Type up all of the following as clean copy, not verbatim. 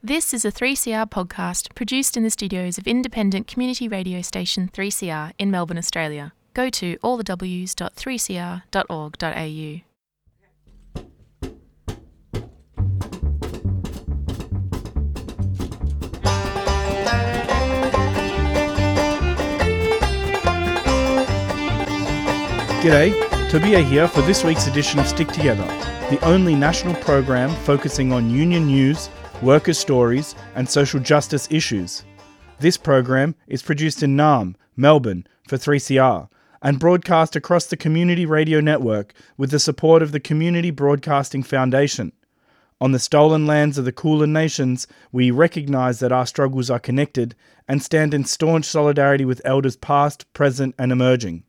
This is a 3CR podcast produced in the studios of independent community radio station 3CR in Melbourne, Australia. Go to allthews.3cr.org.au. G'day, Tobia here for this week's edition of Stick Together, the only national program focusing on union news, workers' stories and social justice issues. This program is produced in Naarm, Melbourne for 3CR and broadcast across the Community Radio Network with the support of the Community Broadcasting Foundation. On the stolen lands of the Kulin Nations, we recognise that our struggles are connected and stand in staunch solidarity with elders past, present and emerging.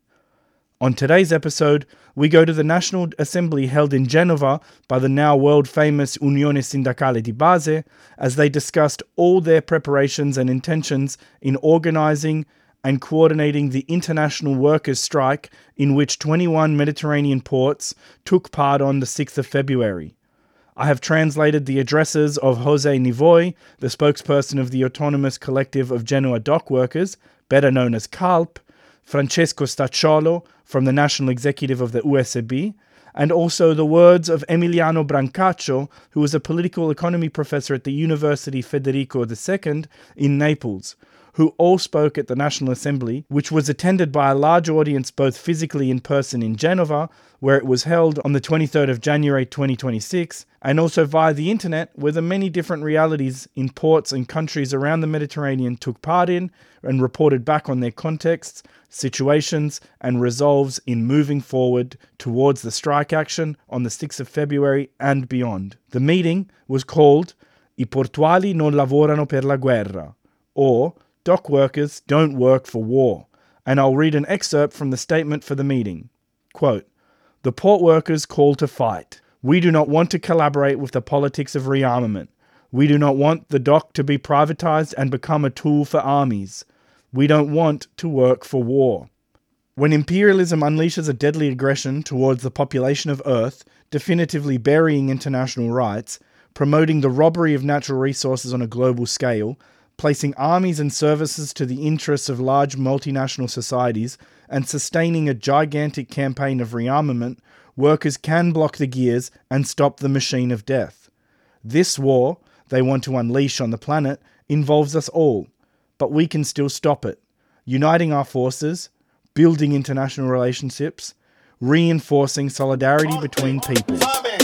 On today's episode, we go to the National Assembly held in Genova by the now world-famous Unione Sindacale di Base as they discussed all their preparations and intentions in organising and coordinating the international workers' strike in which 21 Mediterranean ports took part on the 6th of February. I have translated the addresses of José Nivoy, the spokesperson of the Autonomous Collective of Genoa Dock Workers, better known as CALP, Francesco Stacciolo from the National Executive of the USB, and also the words of Emiliano Brancaccio, who was a political economy professor at the University Federico II in Naples, who all spoke at the National Assembly, which was attended by a large audience both physically in person in Genova, where it was held on the 23rd of January 2026, and also via the internet, where the many different realities in ports and countries around the Mediterranean took part in and reported back on their contexts, situations, and resolves in moving forward towards the strike action on the 6th of February and beyond. The meeting was called I portuali non lavorano per la guerra, or Dock Workers Don't Work for War, and I'll read an excerpt from the statement for the meeting. Quote, "The port workers call to fight. We do not want to collaborate with the politics of rearmament. We do not want the dock to be privatized and become a tool for armies. We don't want to work for war." When imperialism unleashes a deadly aggression towards the population of Earth, definitively burying international rights, promoting the robbery of natural resources on a global scale, placing armies and services to the interests of large multinational societies, and sustaining a gigantic campaign of rearmament, workers can block the gears and stop the machine of death. This war they want to unleash on the planet involves us all, but we can still stop it, uniting our forces, building international relationships, reinforcing solidarity between people.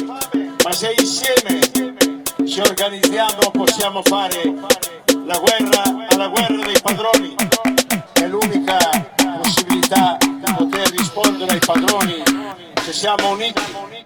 Ma se insieme ci organizziamo possiamo fare la guerra alla guerra dei padroni. È l'unica possibilità di poter rispondere ai padroni se siamo uniti.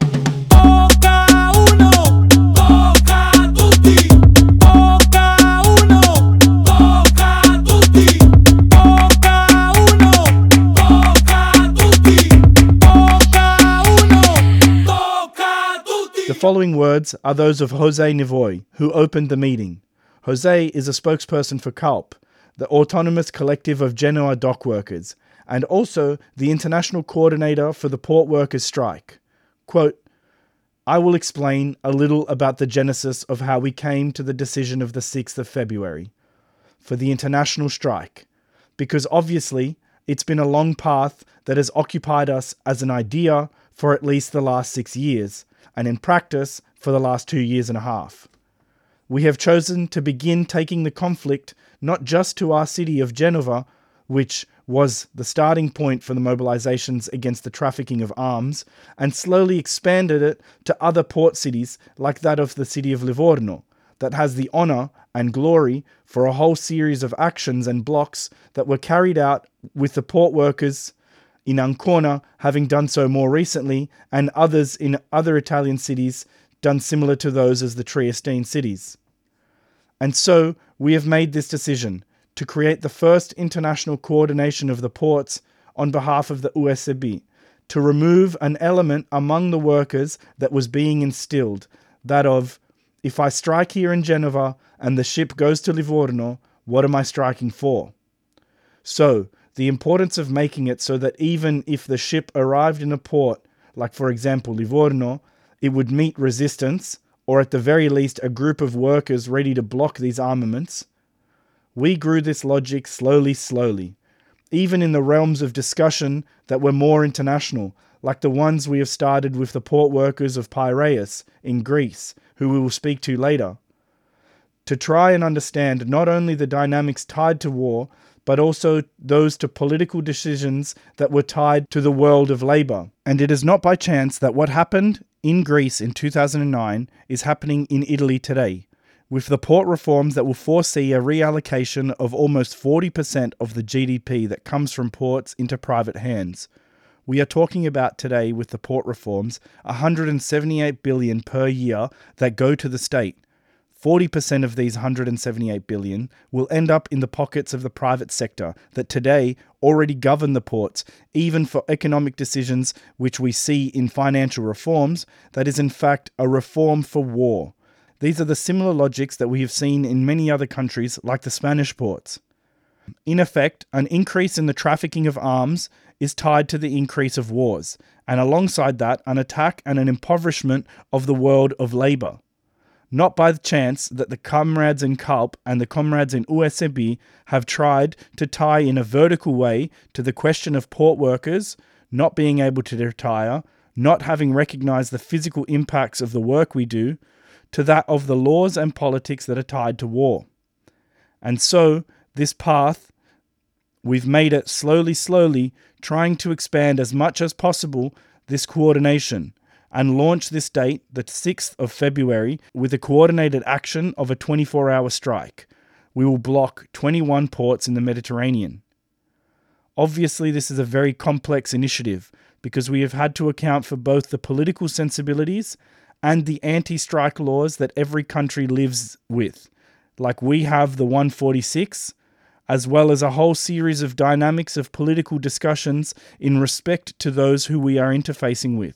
Tocca uno, tocca tutti. Tocca uno, tocca tutti. Tocca uno, tocca tutti. Tocca uno, tocca tutti. The following words are those of José Nivoy, who opened the meeting. José is a spokesperson for CALP, the Autonomous Collective of Genoa Dock Workers, and also the international coordinator for the port workers' strike. Quote, "I will explain a little about the genesis of how we came to the decision of the 6th of February for the international strike, because obviously it's been a long path that has occupied us as an idea for at least the last 6 years, and in practice for the last 2 years and a half. We have chosen to begin taking the conflict not just to our city of Genova, which was the starting point for the mobilizations against the trafficking of arms, and slowly expanded it to other port cities like that of the city of Livorno, that has the honour and glory for a whole series of actions and blocks that were carried out with the port workers in Ancona having done so more recently, and others in other Italian cities done similar to those as the Triestine cities. And so we have made this decision to create the first international coordination of the ports on behalf of the USB, to remove an element among the workers that was being instilled, that of, if I strike here in Genova and the ship goes to Livorno, what am I striking for? So, the importance of making it so that even if the ship arrived in a port, like for example Livorno, it would meet resistance, or at the very least a group of workers ready to block these armaments. We grew this logic slowly, even in the realms of discussion that were more international, like the ones we have started with the port workers of Piraeus in Greece, who we will speak to later, to try and understand not only the dynamics tied to war, but also those to political decisions that were tied to the world of labour. And it is not by chance that what happened in Greece in 2009 is happening in Italy today, with the port reforms that will foresee a reallocation of almost 40% of the GDP that comes from ports into private hands. We are talking about today, with the port reforms, 178 billion per year that go to the state. 40% of these 178 billion will end up in the pockets of the private sector that today already govern the ports, even for economic decisions which we see in financial reforms, that is in fact a reform for war. These are the similar logics that we have seen in many other countries like the Spanish ports. In effect, an increase in the trafficking of arms is tied to the increase of wars, and alongside that, an attack and an impoverishment of the world of labour. Not by chance that the comrades in CALP and the comrades in USMB have tried to tie in a vertical way to the question of port workers not being able to retire, not having recognised the physical impacts of the work we do, to that of the laws and politics that are tied to war. And so, this path, we've made it slowly, trying to expand as much as possible this coordination, and launch this date, the 6th of February, with a coordinated action of a 24-hour strike. We will block 21 ports in the Mediterranean. Obviously, this is a very complex initiative because we have had to account for both the political sensibilities and the anti-strike laws that every country lives with. Like we have the 146, as well as a whole series of dynamics of political discussions in respect to those who we are interfacing with.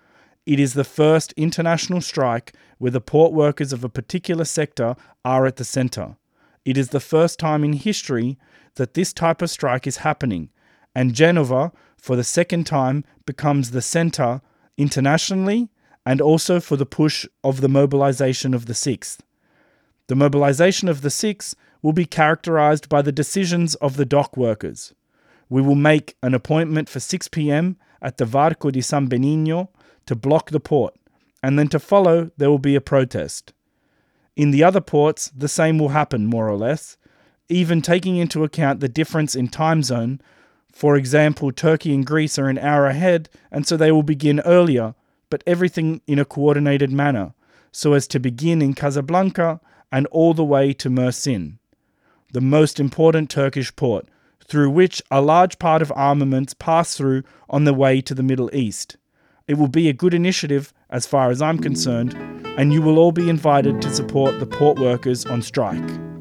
It is the first international strike where the port workers of a particular sector are at the centre. It is the first time in history that this type of strike is happening, and Genova, for the second time, becomes the centre internationally and also for the push of the mobilisation of the 6th. The mobilisation of the 6th will be characterised by the decisions of the dock workers. We will make an appointment for 6 p.m. at the Varco di San Benigno to block the port, and then to follow there will be a protest. In the other ports, the same will happen, more or less, even taking into account the difference in time zone. For example, Turkey and Greece are an hour ahead, and so they will begin earlier, but everything in a coordinated manner, so as to begin in Casablanca and all the way to Mersin, the most important Turkish port, through which a large part of armaments pass through on the way to the Middle East. It will be a good initiative as far as I'm concerned, and you will all be invited to support the port workers on strike.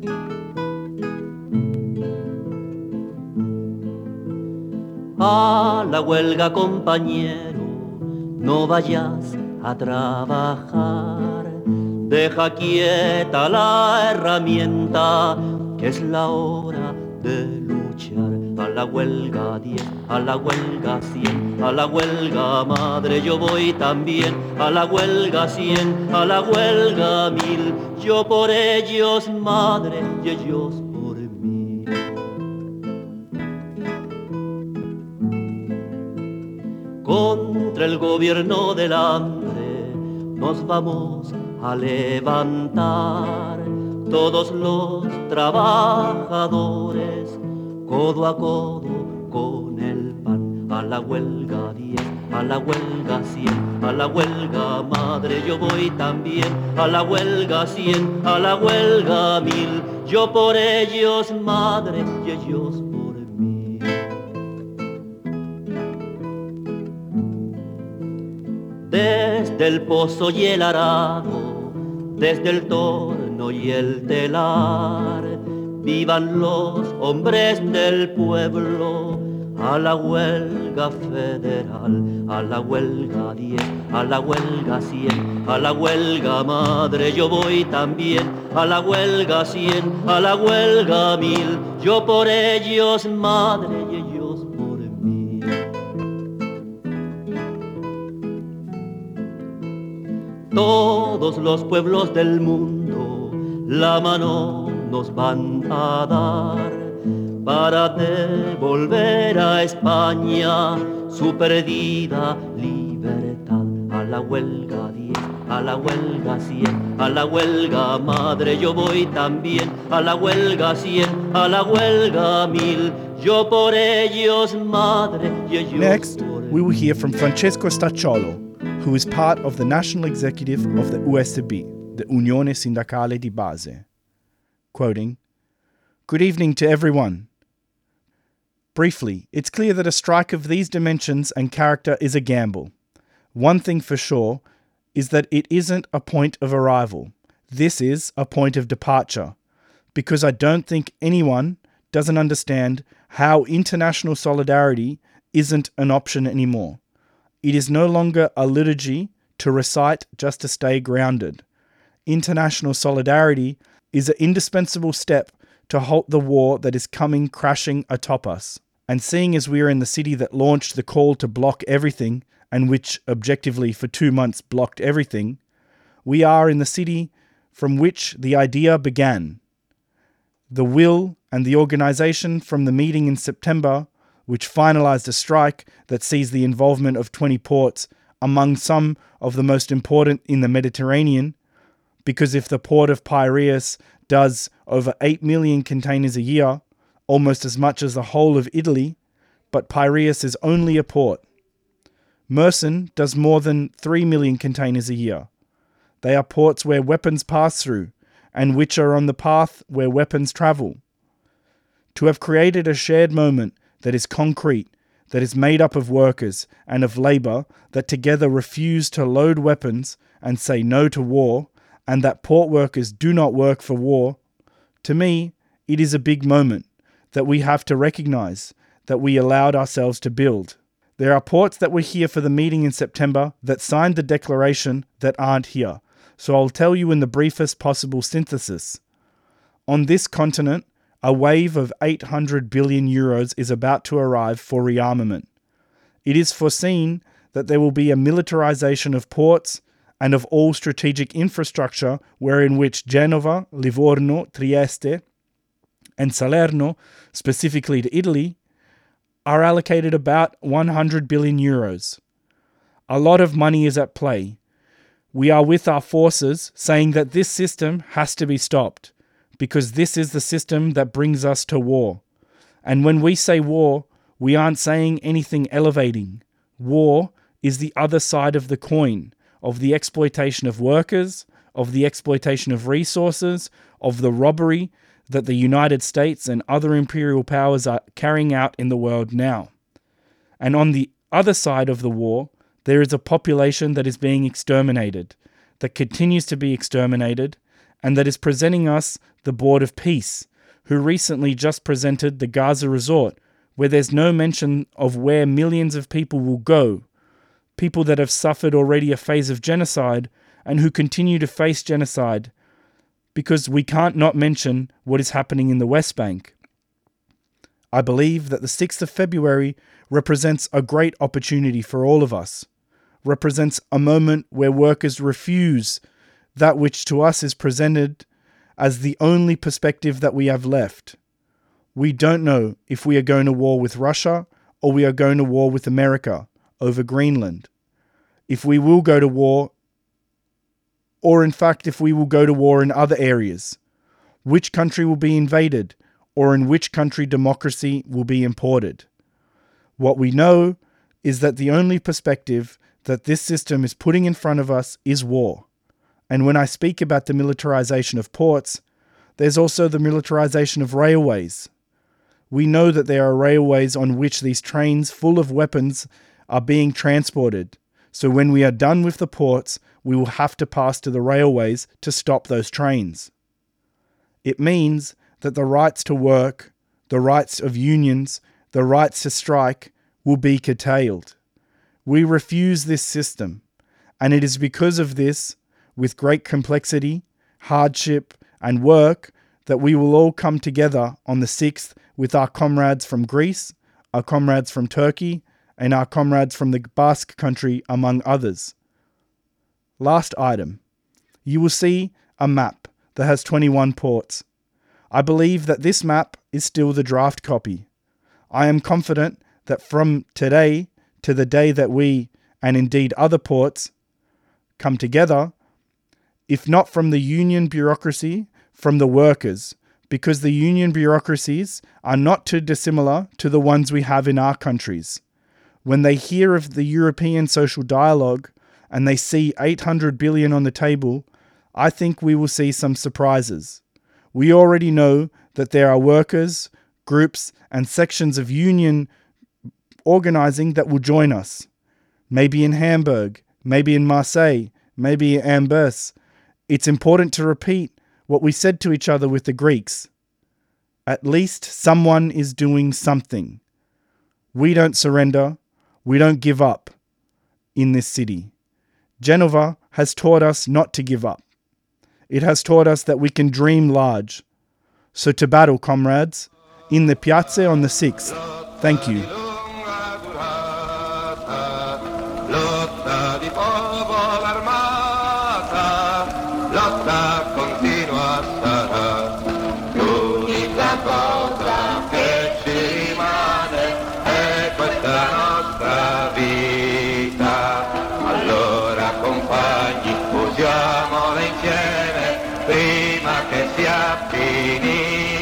A la huelga, compañero, no vayas a trabajar. Deja quieta la herramienta, que es la hora de luchar. A la huelga 10, a la huelga 100, a la huelga madre yo voy también. A la huelga 100, a la huelga 1000, yo por ellos madre y ellos por mí. Contra el gobierno del hambre nos vamos a levantar, todos los trabajadores, codo a codo con el pan. A la huelga 10, a la huelga 100, a la huelga madre yo voy también. A la huelga 100, a la huelga 1000, yo por ellos madre y ellos por mí. Desde el pozo y el arado, desde el torno y el telar, vivan los hombres del pueblo. A la huelga federal, a la huelga 10, a la huelga 100, a la huelga madre yo voy también. A la huelga 100, a la huelga 1000, yo por ellos madre y ellos por mí. Todo todos los pueblos del mundo la mano nos van a dar para devolver a España su perdida libertad. A la huelga 10, a la huelga 100, a la huelga madre yo voy también, a la huelga 100, a la huelga 1000, yo por ellos madre y ellos Next, por we will hear from Francesco Stacciolo, who is part of the national executive of the USB, the Unione Sindacale di Base. Quoting, "Good evening to everyone. Briefly, it's clear that a strike of these dimensions and character is a gamble. One thing for sure is that it isn't a point of arrival. This is a point of departure, because I don't think anyone doesn't understand how international solidarity isn't an option anymore. It is no longer a liturgy to recite just to stay grounded. International solidarity is an indispensable step to halt the war that is coming crashing atop us. And seeing as we are in the city that launched the call to block everything, and which objectively for 2 months blocked everything, we are in the city from which the idea began. The will and the organisation from the meeting in September, which finalised a strike that sees the involvement of 20 ports among some of the most important in the Mediterranean, because if the port of Piraeus does over 8 million containers a year, almost as much as the whole of Italy, but Piraeus is only a port. Mersin does more than 3 million containers a year. They are ports where weapons pass through, and which are on the path where weapons travel. To have created a shared moment that is concrete, that is made up of workers and of labour that together refuse to load weapons and say no to war, and that port workers do not work for war, to me, it is a big moment that we have to recognise that we allowed ourselves to build. There are ports that were here for the meeting in September that signed the declaration that aren't here, so I'll tell you in the briefest possible synthesis. On this continent, a wave of 800 billion euros is about to arrive for rearmament. It is foreseen that there will be a militarization of ports and of all strategic infrastructure wherein which Genova, Livorno, Trieste, and Salerno, specifically to Italy, are allocated about 100 billion euros. A lot of money is at play. We are with our forces saying that this system has to be stopped, because this is the system that brings us to war. And when we say war, we aren't saying anything elevating. War is the other side of the coin, of the exploitation of workers, of the exploitation of resources, of the robbery that the United States and other imperial powers are carrying out in the world now. And on the other side of the war, there is a population that is being exterminated, that continues to be exterminated, and that is presenting us the Board of Peace, who recently just presented the Gaza resort, where there's no mention of where millions of people will go, people that have suffered already a phase of genocide and who continue to face genocide, because we can't not mention what is happening in the West Bank. I believe that the 6th of February represents a great opportunity for all of us, represents a moment where workers refuse that which to us is presented as the only perspective that we have left. We don't know if we are going to war with Russia or we are going to war with America over Greenland. If we will go to war, or in fact if we will go to war in other areas, which country will be invaded, or in which country democracy will be imported. What we know is that the only perspective that this system is putting in front of us is war. And when I speak about the militarization of ports, there's also the militarization of railways. We know that there are railways on which these trains full of weapons are being transported. So when we are done with the ports, we will have to pass to the railways to stop those trains. It means that the rights to work, the rights of unions, the rights to strike will be curtailed. We refuse this system, and it is because of this, with great complexity, hardship, and work, that we will all come together on the 6th with our comrades from Greece, our comrades from Turkey, and our comrades from the Basque Country, among others. Last item. you will see a map that has 21 ports. I believe that this map is still the draft copy. I am confident that from today to the day that we, and indeed other ports, come together, if not from the union bureaucracy, from the workers, because the union bureaucracies are not too dissimilar to the ones we have in our countries. When they hear of the European social dialogue and they see 800 billion on the table, I think we will see some surprises. We already know that there are workers, groups, and sections of union organizing that will join us. Maybe in Hamburg, maybe in Marseille, maybe in Ambers. It's important to repeat what we said to each other with the Greeks. At least someone is doing something. We don't surrender. We don't give up in this city. Genova has taught us not to give up. It has taught us that we can dream large. So to battle, comrades, in the piazza on the 6th. Thank you. Lotta di popolo armata, lotta continua sarà. L'unica cosa che ci rimane è questa nostra vita. Allora compagni, usiamola insieme prima che sia finita.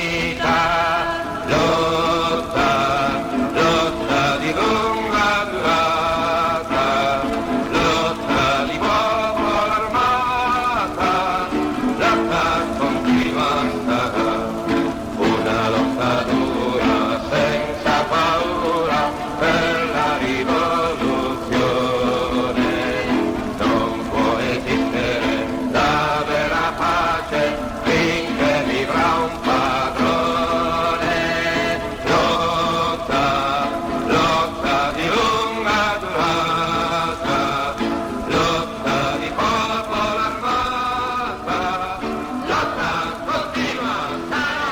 Lotta di lunga durata, lotta di popolo armata, lotta continua sarà. Una lotta dura senza paura per la rivoluzione. Non può esistere la vera pace finché vivrà un padrone. Lotta di lunga durata, lotta di popolo armata, lotta continua sarà.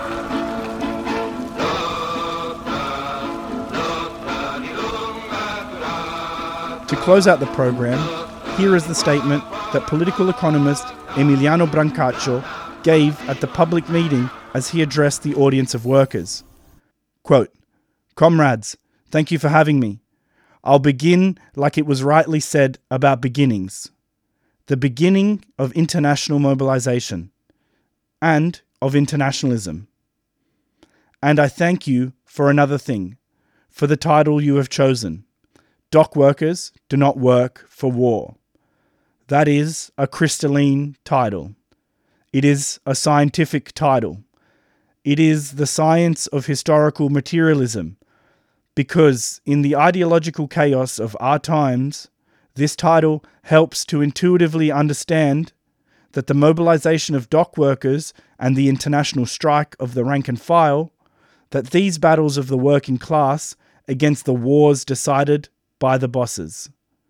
Lotta di lunga durata. To close out the program, here is the statement that political economist Emiliano Brancaccio gave at the public meeting as he addressed the audience of workers. Quote, "Comrades, thank you for having me. I'll begin like it was rightly said about beginnings. The beginning of international mobilization and of internationalism. And I thank you for another thing, for the title you have chosen. Dock workers do not work for war. That is a crystalline title. It is a scientific title. It is the science of historical materialism, because in the ideological chaos of our times, this title helps to intuitively understand that the mobilization of dock workers and the international strike of the rank and file, that these battles of the working class against the wars decided by the bosses.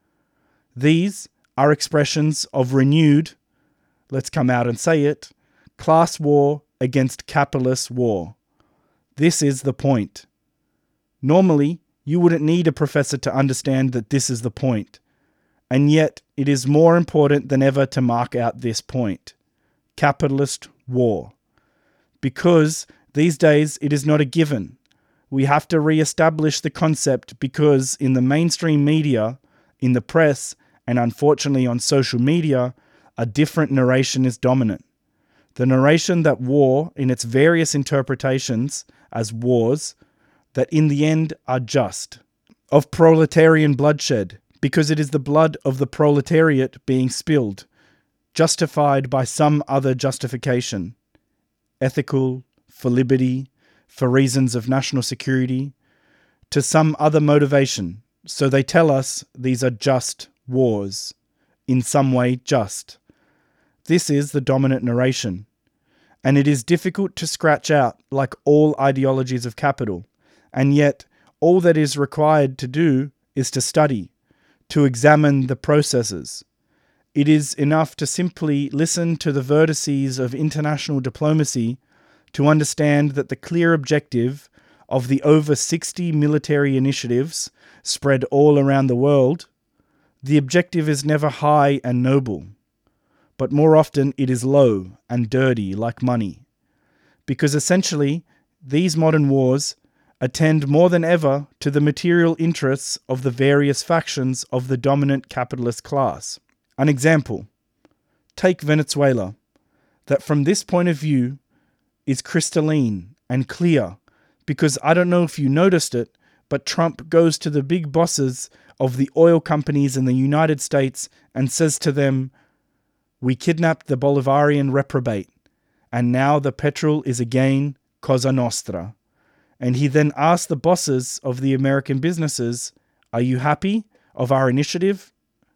These are expressions of renewed, let's come out and say it, class war against capitalist war. This is the point. Normally, you wouldn't need a professor to understand that this is the point. And yet, it is more important than ever to mark out this point. Capitalist war. Because these days it is not a given. We have to re-establish the concept because in the mainstream media, in the press, and unfortunately on social media, a different narration is dominant. The narration that war, in its various interpretations as wars, that in the end are just, of proletarian bloodshed, because it is the blood of the proletariat being spilled, justified by some other justification, ethical, for liberty, for reasons of national security, to some other motivation. So they tell us these are just wars, in some way just. This is the dominant narration, and it is difficult to scratch out like all ideologies of capital, and yet all that is required to do is to study, to examine the processes. It is enough to simply listen to the vertices of international diplomacy to understand that the clear objective of the over 60 military initiatives spread all around the world, the objective is never high and noble, but more often it is low and dirty like money. Because essentially, these modern wars attend more than ever to the material interests of the various factions of the dominant capitalist class. An example, take Venezuela, that from this point of view is crystalline and clear, because I don't know if you noticed it, but Trump goes to the big bosses of the oil companies in the United States and says to them, "We kidnapped the Bolivarian reprobate, and now the petrol is again Cosa Nostra." And he then asks the bosses of the American businesses, "Are you happy of our initiative?"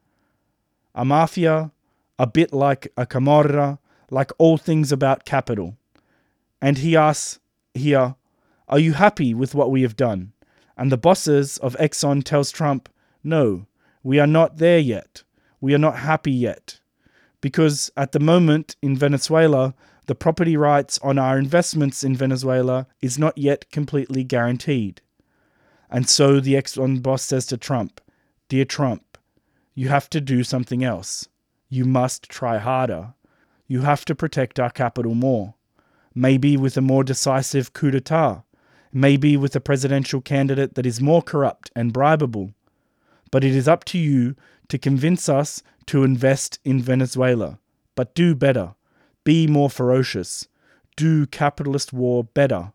A mafia, a bit like a Camorra, like all things about capital. And he asks here, "Are you happy with what we have done?" And the bosses of Exxon tells Trump, "No, we are not there yet. We are not happy yet." Because at the moment in Venezuela, the property rights on our investments in Venezuela is not yet completely guaranteed. And so the Exxon boss says to Trump, "Dear Trump, you have to do something else. You must try harder. You have to protect our capital more. Maybe with a more decisive coup d'etat. Maybe with a presidential candidate that is more corrupt and bribable. But it is up to you to convince us to invest in Venezuela. But do better. Be more ferocious. Do capitalist war better."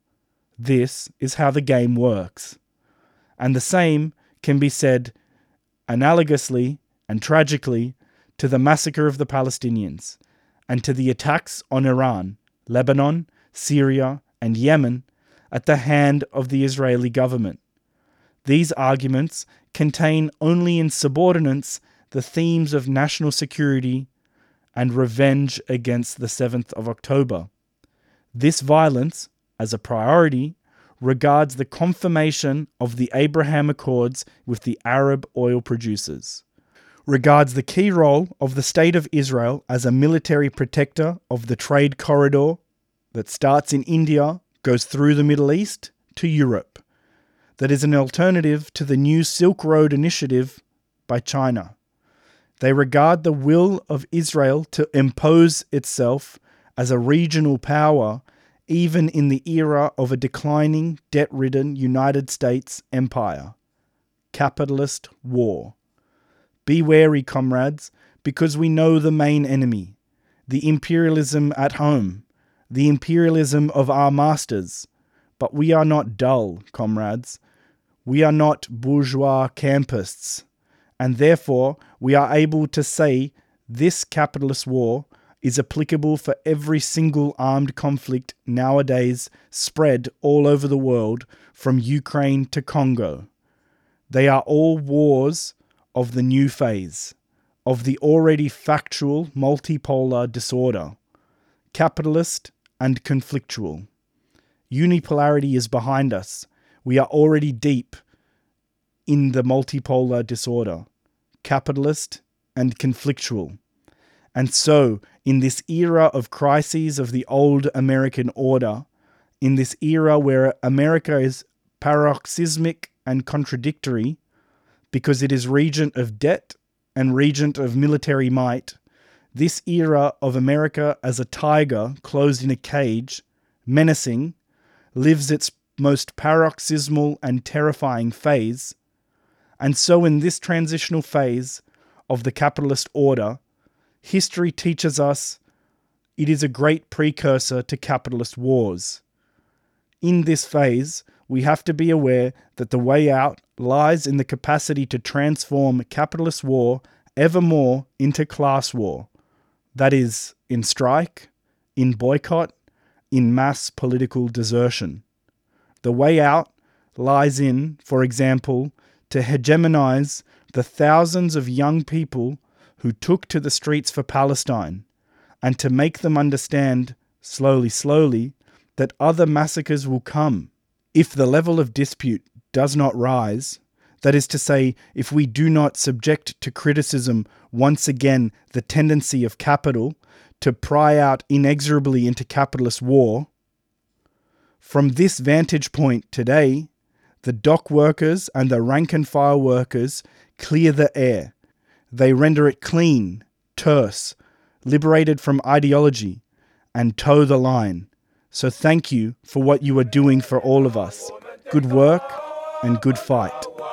This is how the game works. And the same can be said analogously and tragically to the massacre of the Palestinians and to the attacks on Iran, Lebanon, Syria, and Yemen at the hand of the Israeli government. These arguments contain only in subordinates the themes of national security and revenge against the 7th of October. This violence, as a priority, regards the confirmation of the Abraham Accords with the Arab oil producers, regards the key role of the State of Israel as a military protector of the trade corridor that starts in India, goes through the Middle East to Europe, that is an alternative to the new Silk Road initiative by China. They regard the will of Israel to impose itself as a regional power even in the era of a declining, debt-ridden United States empire. Capitalist war. Be wary, comrades, because we know the main enemy, the imperialism at home, the imperialism of our masters. But we are not dull, comrades. We are not bourgeois campists. And therefore, we are able to say this capitalist war is applicable for every single armed conflict nowadays spread all over the world from Ukraine to Congo. They are all wars of the new phase, of the already factual multipolar disorder, capitalist and conflictual. Unipolarity is behind us. We are already deep in the multipolar disorder, capitalist and conflictual. And so, in this era of crises of the old American order, in this era where America is paroxysmic and contradictory, because it is regent of debt and regent of military might, this era of America as a tiger closed in a cage, menacing, lives its most paroxysmal and terrifying phase. And so in this transitional phase of the capitalist order, history teaches us it is a great precursor to capitalist wars. In this phase, we have to be aware that the way out lies in the capacity to transform capitalist war ever more into class war. That is, in strike, in boycott, in mass political desertion. The way out lies in, for example, to hegemonize the thousands of young people who took to the streets for Palestine, and to make them understand, slowly, that other massacres will come. If the level of dispute does not rise, that is to say, if we do not subject to criticism once again the tendency of capital to pry out inexorably into capitalist war, from this vantage point today, the dock workers and the rank-and-file workers clear the air. They render it clean, terse, liberated from ideology, and toe the line. So thank you for what you are doing for all of us. Good work and good fight.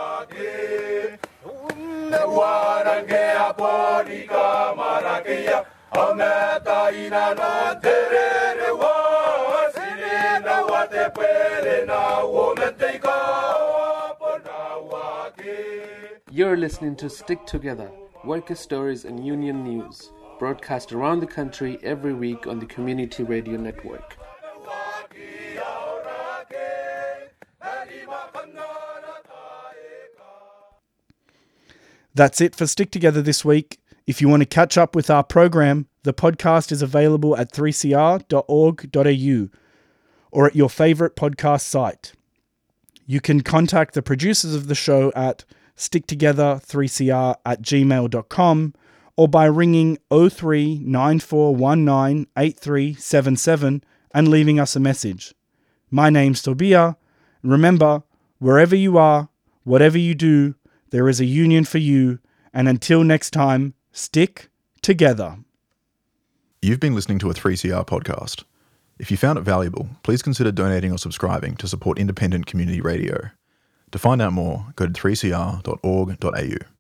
You're listening to Stick Together, Worker Stories and Union News, broadcast around the country every week on the Community Radio Network. That's it for Stick Together this week. If you want to catch up with our program, the podcast is available at 3cr.org.au or at your favourite podcast site. You can contact the producers of the show at sticktogether3cr@gmail.com or by ringing 03 9419 8377 and leaving us a message. My name's Tobia. Remember, wherever you are, whatever you do, there is a union for you. And until next time, stick together. You've been listening to a 3CR podcast. If you found it valuable, please consider donating or subscribing to support independent community radio. To find out more, go to 3cr.org.au.